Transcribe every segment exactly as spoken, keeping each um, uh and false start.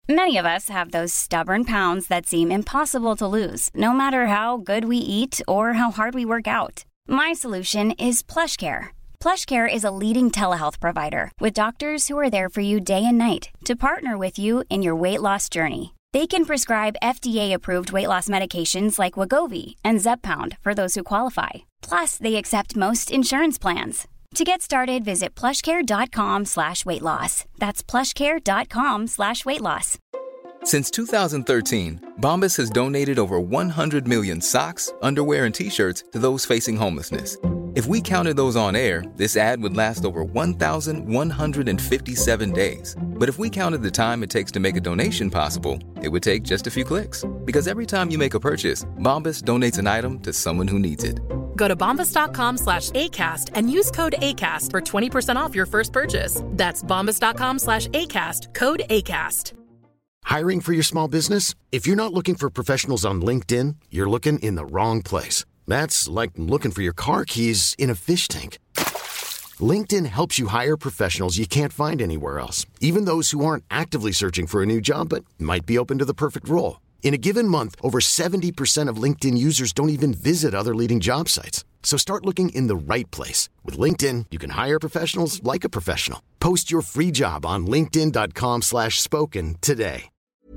Many of us have those stubborn pounds that seem impossible to lose, no matter how good we eat or how hard we work out. My solution is PlushCare. PlushCare is a leading telehealth provider with doctors who are there for you day and night to partner with you in your weight loss journey. They can prescribe F D A-approved weight loss medications like Wegovy and Zepbound for those who qualify. Plus, they accept most insurance plans. To get started, visit plushcare.com slash weight loss. That's plushcare.com slash weight loss. Since two thousand thirteen, Bombas has donated over one hundred million socks, underwear, and T-shirts to those facing homelessness. If we counted those on air, this ad would last over one thousand one hundred fifty-seven days. But if we counted the time it takes to make a donation possible, it would take just a few clicks. Because every time you make a purchase, Bombas donates an item to someone who needs it. Go to bombas.com slash ACAST and use code ACAST for twenty percent off your first purchase. That's bombas.com slash ACAST, code ACAST. Hiring for your small business? If you're not looking for professionals on LinkedIn, you're looking in the wrong place. That's like looking for your car keys in a fish tank. LinkedIn helps you hire professionals you can't find anywhere else, even those who aren't actively searching for a new job but might be open to the perfect role. In a given month, over seventy percent of LinkedIn users don't even visit other leading job sites. So start looking in the right place. With LinkedIn, you can hire professionals like a professional. Post your free job on linkedin.com slash spoken today.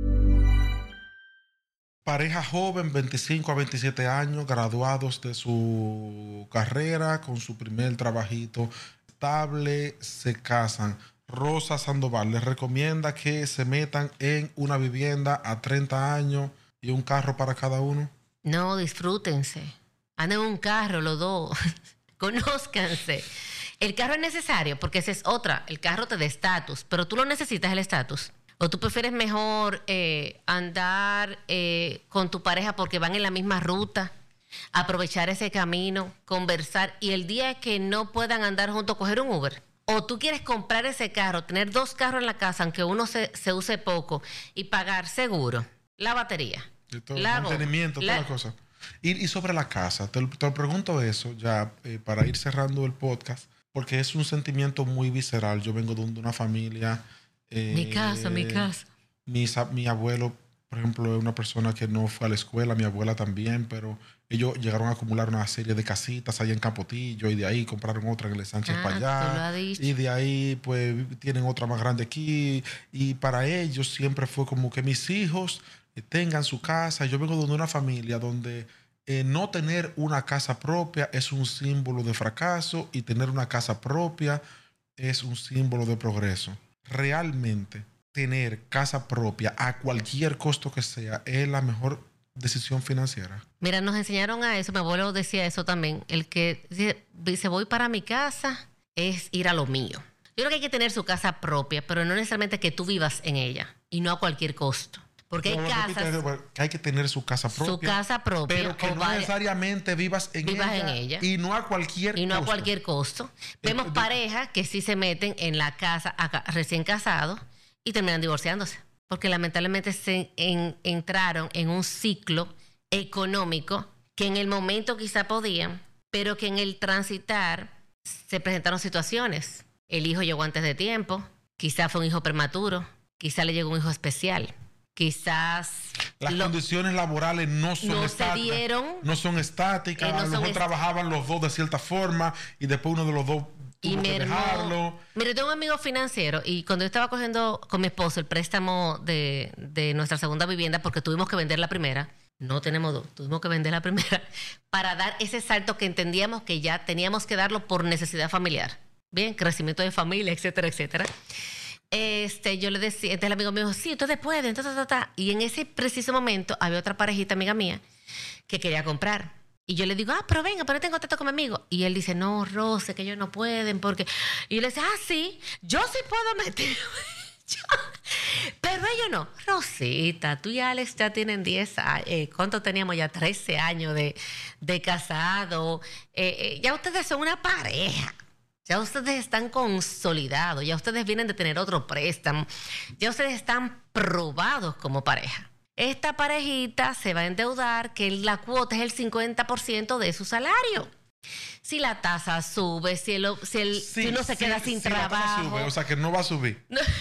Pareja joven, veinticinco a veintisiete años, graduados de su carrera, con su primer trabajito estable, se casan. Rosa Sandoval les recomienda que se metan en una vivienda a treinta años y un carro para cada uno. No, disfrútense. Anden en un carro los dos. Conózcanse. El carro es necesario porque esa es otra. El carro te da estatus, pero tú lo necesitas el estatus. ¿O tú prefieres mejor eh, andar eh, con tu pareja porque van en la misma ruta, aprovechar ese camino, conversar y el día que no puedan andar juntos coger un Uber? ¿O tú quieres comprar ese carro, tener dos carros en la casa, aunque uno se, se use poco, y pagar seguro, la batería, y todo, la mantenimiento, la... todas las cosas? Y, y sobre la casa, te, te pregunto eso ya eh, para ir cerrando el podcast, porque es un sentimiento muy visceral. Yo vengo de una familia... Eh, mi casa, mi casa. Mi, mi abuelo, por ejemplo, es una persona que no fue a la escuela, mi abuela también, pero ellos llegaron a acumular una serie de casitas allá en Capotillo y de ahí compraron otra en el Sánchez ah, para allá. Y de ahí, pues, tienen otra más grande aquí. Y para ellos siempre fue como que mis hijos tengan su casa. Yo vengo de una familia donde eh, no tener una casa propia es un símbolo de fracaso y tener una casa propia es un símbolo de progreso. Realmente tener casa propia a cualquier costo que sea es la mejor decisión financiera. Mira, nos enseñaron a eso, mi abuelo decía eso también, el que dice, dice voy para mi casa es ir a lo mío. Yo creo que hay que tener su casa propia, pero no necesariamente que tú vivas en ella y no a cualquier costo. Porque no, hay casas... Que hay que tener su casa propia. Su casa propia. Pero que no vaya, necesariamente vivas, en, vivas ella, en ella. Y no a cualquier costo. Y no costo. a cualquier costo. Vemos eh, parejas que sí se meten en la casa acá, recién casados y terminan divorciándose. Porque lamentablemente se en, entraron en un ciclo económico que en el momento quizá podían, pero que en el transitar se presentaron situaciones. El hijo llegó antes de tiempo, quizá fue un hijo prematuro, quizá le llegó un hijo especial. Quizás las lo, condiciones laborales no son no estáticas, se dieron, no son estáticas. Eh, no a lo mejor est- trabajaban los dos de cierta forma y después uno de los dos tuvo que dejarlo. Mire, tengo un amigo financiero y cuando yo estaba cogiendo con mi esposo el préstamo de, de nuestra segunda vivienda, porque tuvimos que vender la primera, no tenemos dos, tuvimos que vender la primera para dar ese salto que entendíamos que ya teníamos que darlo por necesidad familiar. Bien, crecimiento de familia, etcétera, etcétera. Este, yo le decía, entonces el amigo me dijo, sí, ustedes pueden, ta, ta, ta, ta. Y en ese preciso momento había otra parejita amiga mía que quería comprar. Y yo le digo, ah, pero venga, ponete en contacto con mi amigo. Y él dice, no, Rose, que ellos no pueden, porque... Y yo le decía, ah, sí, yo sí puedo meter... pero ellos no. Rosita, tú y Alex ya tienen diez años, eh, ¿cuánto teníamos ya? trece años de, de casado. Eh, eh, ya ustedes son una pareja. Ya ustedes están consolidados, ya ustedes vienen de tener otro préstamo, ya ustedes están probados como pareja. Esta parejita se va a endeudar, que la cuota es el cincuenta por ciento de su salario. Si la tasa sube, si, el, si, el, sí, si uno se sí, queda sin sí, trabajo... La tasa sube, o sea que no va a subir. No,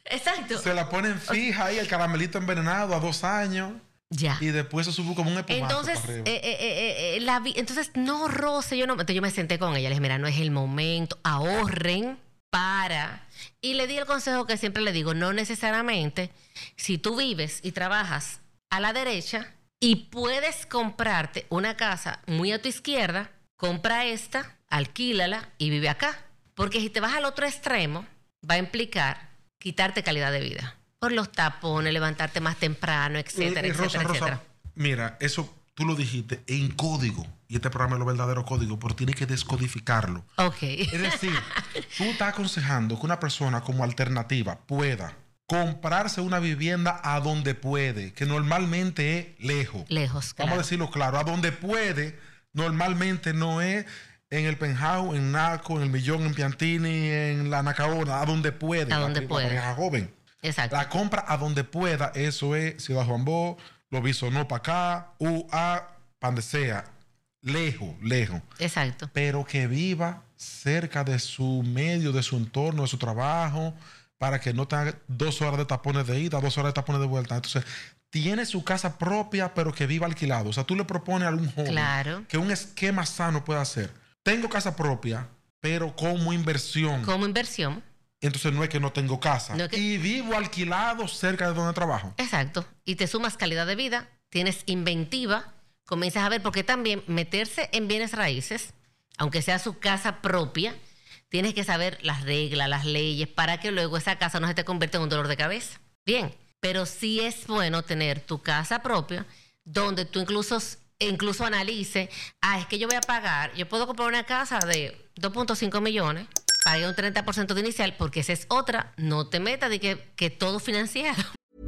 Exacto. Se la ponen fija ahí, el caramelito envenenado a dos años. Ya. Y después se sube como un espumazo Entonces, para arriba. eh, eh, eh, eh, la vi- entonces no roce, yo no. Entonces yo me senté con ella, le dije, mira, no es el momento, ahorren para. Y le di el consejo que siempre le digo, no necesariamente, si tú vives y trabajas a la derecha y puedes comprarte una casa muy a tu izquierda, compra esta, alquílala y vive acá. Porque si te vas al otro extremo, va a implicar quitarte calidad de vida. Por los tapones, levantarte más temprano, etcétera, Eh, eh, Rosa, etcétera, Rosa, etcétera. mira, eso tú lo dijiste en código. Y este programa es lo verdadero código, pero tienes que descodificarlo. Ok. Es decir, tú estás aconsejando que una persona como alternativa pueda comprarse una vivienda a donde puede, que normalmente es lejos. Lejos, claro. Vamos a decirlo claro, a donde puede, normalmente no es en el Penthouse, en Naco, en el Millón, en Piantini, en la Nacaona, a donde puede. A la, donde la puede. pareja joven. Exacto. La compra a donde pueda, eso es Ciudad Juan Bó, lo Bisonó para acá, U A, donde sea, lejos, lejos. Exacto. Pero que viva cerca de su medio, de su entorno, de su trabajo, para que no tenga dos horas de tapones de ida, dos horas de tapones de vuelta. Entonces, tiene su casa propia, pero que viva alquilado. O sea, tú le propones a algún joven Claro. que un esquema sano pueda hacer. Tengo casa propia, pero como inversión. Como inversión. Entonces no es que no tengo casa. No es que- Y vivo alquilado cerca de donde trabajo. Exacto. Y te sumas calidad de vida, tienes inventiva, comienzas a ver, porque también meterse en bienes raíces, aunque sea su casa propia, tienes que saber las reglas, las leyes, para que luego esa casa no se te convierta en un dolor de cabeza. Bien, pero sí es bueno tener tu casa propia, donde tú incluso, incluso analices, ah, es que yo voy a pagar, yo puedo comprar una casa de dos punto cinco millones, pagué un treinta por ciento de inicial, porque esa es otra, no te metas de que, que todo financiado.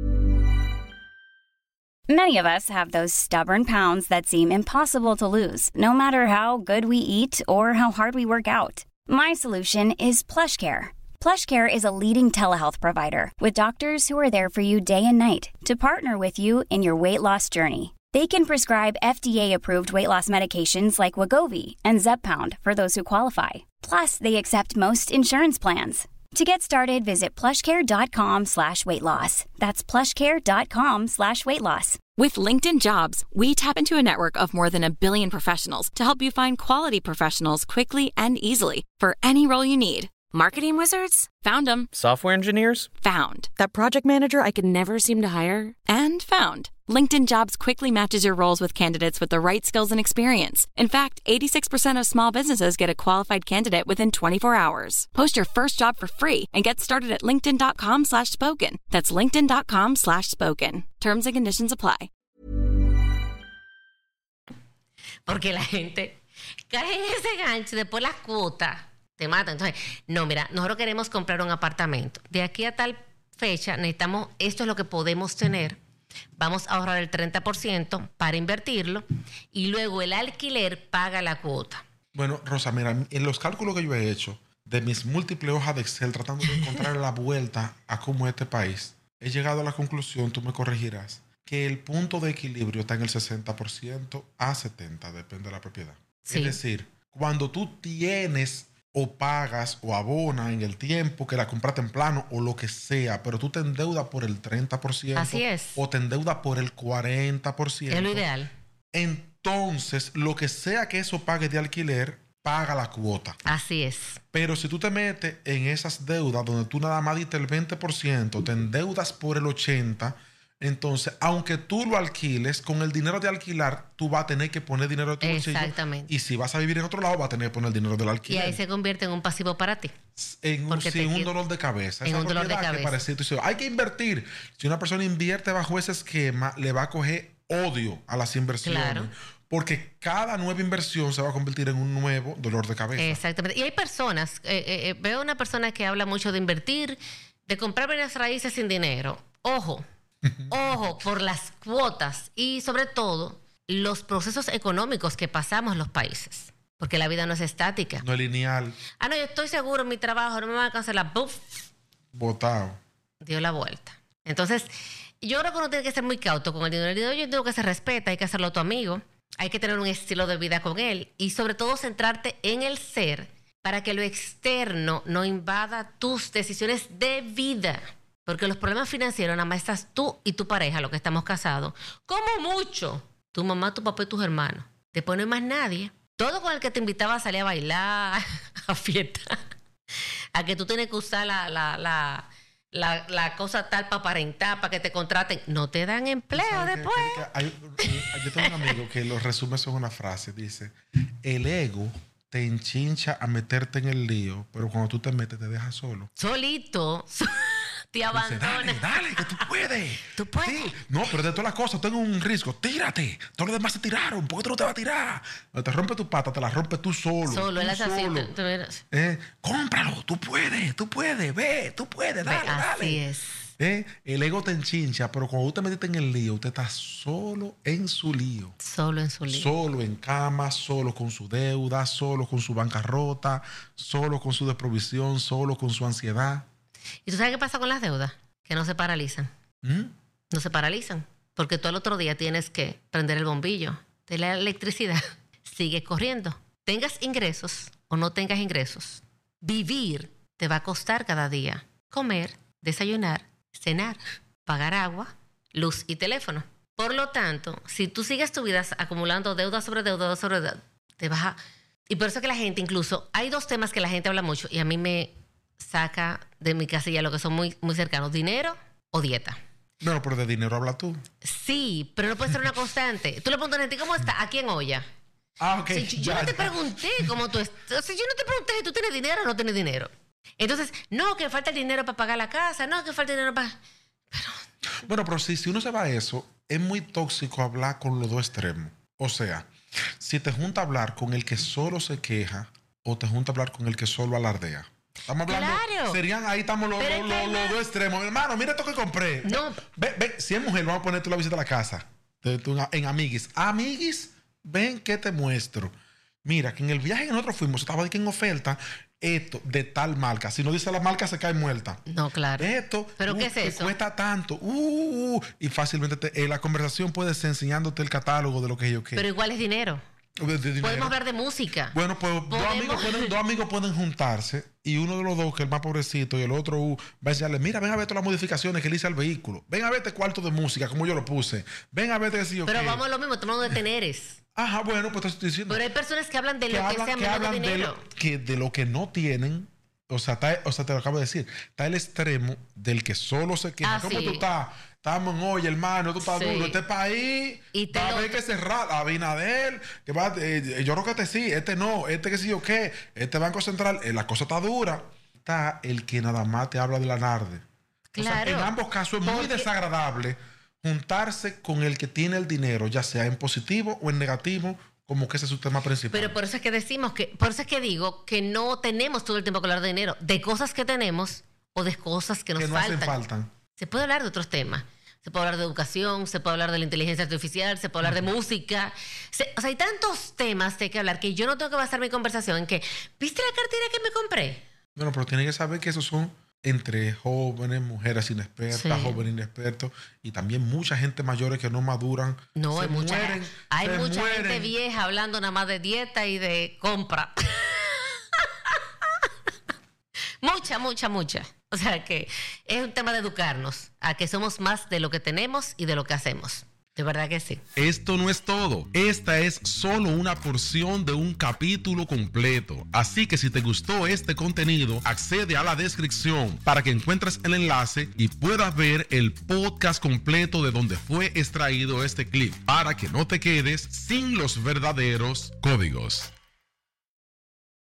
Many of us have those stubborn pounds that seem impossible to lose, no matter how good we eat or how hard we work out. My solution is PlushCare. PlushCare is a leading telehealth provider with doctors who are there for you day and night to partner with you in your weight loss journey. They can prescribe F D A-approved weight loss medications like Wegovy and Zepbound for those who qualify. Plus, they accept most insurance plans. To get started, visit plushcare.com slash weight loss. That's plushcare.com slash weight loss. With LinkedIn Jobs, we tap into a network of more than a billion professionals to help you find quality professionals quickly and easily for any role you need. Marketing wizards? Found them. Software engineers? Found. That project manager I could never seem to hire? And found. LinkedIn Jobs quickly matches your roles with candidates with the right skills and experience. In fact, eighty-six percent of small businesses get a qualified candidate within twenty-four hours. Post your first job for free and get started at linkedin.com slash spoken. That's linkedin.com slash spoken. Terms and conditions apply. Porque la gente cae en ese gancho y después las cuotas te matan. Entonces, no, mira, nosotros queremos comprar un apartamento. De aquí a tal fecha necesitamos, esto es lo que podemos tener. Vamos a ahorrar el treinta por ciento para invertirlo y luego el alquiler paga la cuota. Bueno, Rosa, mira, en los cálculos que yo he hecho de mis múltiples hojas de Excel tratando de encontrar la vuelta a cómo es este país, he llegado a la conclusión, tú me corregirás, que el punto de equilibrio está en el sesenta por ciento a setenta por ciento, depende de la propiedad. Sí. Es decir, cuando tú tienes o pagas o abonas en el tiempo que la compraste en plano o lo que sea, pero tú te endeudas por el treinta por ciento. Así es. O te endeudas por el cuarenta por ciento. Es lo ideal. Entonces, lo que sea que eso pague de alquiler, paga la cuota. Así es. Pero si tú te metes en esas deudas donde tú nada más diste el veinte por ciento, te endeudas por el ochenta por ciento, entonces, aunque tú lo alquiles, con el dinero de alquilar, tú vas a tener que poner dinero de tu bolsillo. Exactamente. Y si vas a vivir en otro lado, vas a tener que poner el dinero del Y alquiler. ahí se convierte en un pasivo para ti. En un, Porque sí, te en un quita- dolor de cabeza. en Esa un dolor de propiedad que cabeza. parece- tú dices, hay que invertir. Si una persona invierte bajo ese esquema, le va a coger odio a las inversiones. Claro. Porque cada nueva inversión se va a convertir en un nuevo dolor de cabeza. Exactamente. Y hay personas, eh, eh, eh, veo una persona que habla mucho de invertir, de comprar bienes raíces sin dinero. Ojo, ojo, por las cuotas y sobre todo los procesos económicos que pasamos los países. Porque la vida no es estática. No es lineal, Ah, no, yo estoy seguro en mi trabajo, no me van a cancelar. ¡Buf! botado. Dio la vuelta. Entonces, yo creo que uno tiene que ser muy cauto con el dinero. El dinero yo entiendo que se respeta, hay que hacerlo a tu amigo, hay que tener un estilo de vida con él y sobre todo centrarte en el ser para que lo externo no invada tus decisiones de vida. Porque los problemas financieros nada más estás tú y tu pareja, los que estamos casados. Como mucho. Tu mamá, tu papá y tus hermanos. Después no hay más nadie. Todo con el que te invitaba a salir a bailar, a fiesta. A que tú tienes que usar la, la, la, la, la cosa tal para aparentar, para que te contraten. No te dan empleo después. Que, hay, yo tengo un amigo que lo resume en una frase. Dice, el ego te enchincha a meterte en el lío, pero cuando tú te metes te dejas solo. Solito. Te abandona. Dice, dale, dale, que tú puedes. Tú puedes. Sí. No, pero de todas las cosas, tengo un riesgo. Tírate. Todos los demás se tiraron. ¿Por qué tú no te vas a tirar? Cuando te rompe tu pata, te la rompes tú solo. Solo, tú él hace así. solo. Te, te miras. Eh, cómpralo. Tú puedes, tú puedes. Ve, tú puedes. Dale, Ve, así dale. es. Eh, el ego te enchincha, pero cuando tú te metiste en el lío, usted está solo en su lío. Solo en su lío. Solo en cama, solo con su deuda, solo con su bancarrota, solo con su desprovisión, solo con su ansiedad. ¿Y tú sabes qué pasa con las deudas? Que no se paralizan. ¿Mm? No se paralizan. Porque tú al otro día tienes que prender el bombillo de la electricidad. Sigue corriendo. Tengas ingresos o no tengas ingresos. Vivir te va a costar cada día. Comer, desayunar, cenar, pagar agua, luz y teléfono. Por lo tanto, si tú sigues tu vida acumulando deuda sobre deuda sobre deuda, te vas a... Y por eso que la gente, incluso, hay dos temas que la gente habla mucho y a mí me saca de mi casilla lo que son muy, muy cercanos: dinero o dieta. No, pero de dinero habla tú. Sí, pero no puede ser una constante. Tú le preguntas a ti, ¿cómo está? Aquí en olla. Ah, ok. Sí, yo ya, no te ya. pregunté cómo tú estás. O sea, yo no te pregunté si tú tienes dinero o no tienes dinero. Entonces, no, que falta el dinero para pagar la casa, no, que falta el dinero para... Bueno, pero si, si uno se va a eso, es muy tóxico hablar con los dos extremos. O sea, si te junta a hablar con el que solo se queja o te junta a hablar con el que solo alardea. Estamos hablando, Claro. serían ahí estamos los, Pero los, es que los- hay los más. dos extremos. Hermano, mira esto que compré. No. Ve, ve, si es mujer, vamos a ponerte la visita a la casa. De- de- en Amiguis. Amiguis, ven que te muestro. Mira, que en el viaje que nosotros fuimos, estaba de que en oferta, esto de tal marca. Si no dice la marca, se cae muerta. No, claro. Esto, ¿Pero uh, qué es que eso? cuesta tanto. Uh, uh, y fácilmente te- eh, la conversación puede ser enseñándote el catálogo de lo que yo quiero. Pero igual es dinero. De- de dinero. Podemos hablar de música. Bueno, pues dos Podemos- amigos, pueden, dos amigos pueden juntarse y uno de los dos, que es el más pobrecito, y el otro uh, va a enseñarle, mira, ven a ver todas las modificaciones que le hice al vehículo. Ven a ver este cuarto de música, como yo lo puse. Ven a ver este... Pero vamos a lo mismo, estamos hablando de teneres. Ajá, bueno, pues te estoy diciendo. Pero hay personas que hablan de que lo que hablan, sea que menos de hablan de, dinero. lo, que de lo que no tienen. O sea, está, o sea, te lo acabo de decir. Está el extremo del que solo se queja. Ah, ¿Cómo sí. tú estás? Estamos en hoy, hermano. Tú estás Sí. duro. Este país Y te va a lo- haber que cerrar. Abinader, que va, eh, yo creo que este sí, este no, este que sí o qué. Este Banco Central, eh, la cosa está dura. Está el que nada más te habla de la narde. O sea, Claro. en ambos casos es muy Porque- desagradable juntarse con el que tiene el dinero, ya sea en positivo o en negativo, como que ese es su tema principal. Pero por eso es que decimos que, por eso es que digo que no tenemos todo el tiempo que hablar de dinero, de cosas que tenemos o de cosas que nos que no faltan. hacen faltan. Se puede hablar de otros temas. Se puede hablar de educación, se puede hablar de la inteligencia artificial, se puede hablar de música. Se- o sea, hay tantos temas que hay que hablar que yo no tengo que basar mi conversación en que, ¿viste la cartera que me compré? Bueno, pero tienen que saber que esos son entre jóvenes, mujeres inexpertas, Sí. jóvenes inexpertos y también mucha gente mayores que no maduran. No, se hay mucha, mueren, hay se mucha gente mueren. vieja hablando nada más de dieta y de compra. Mucha, mucha, mucha. O sea que es un tema de educarnos a que somos más de lo que tenemos y de lo que hacemos. De verdad que sí. Esto no es todo. Esta es solo una porción de un capítulo completo. Así que si te gustó este contenido, accede a la descripción para que encuentres el enlace y puedas ver el podcast completo de donde fue extraído este clip, para que no te quedes sin los verdaderos códigos.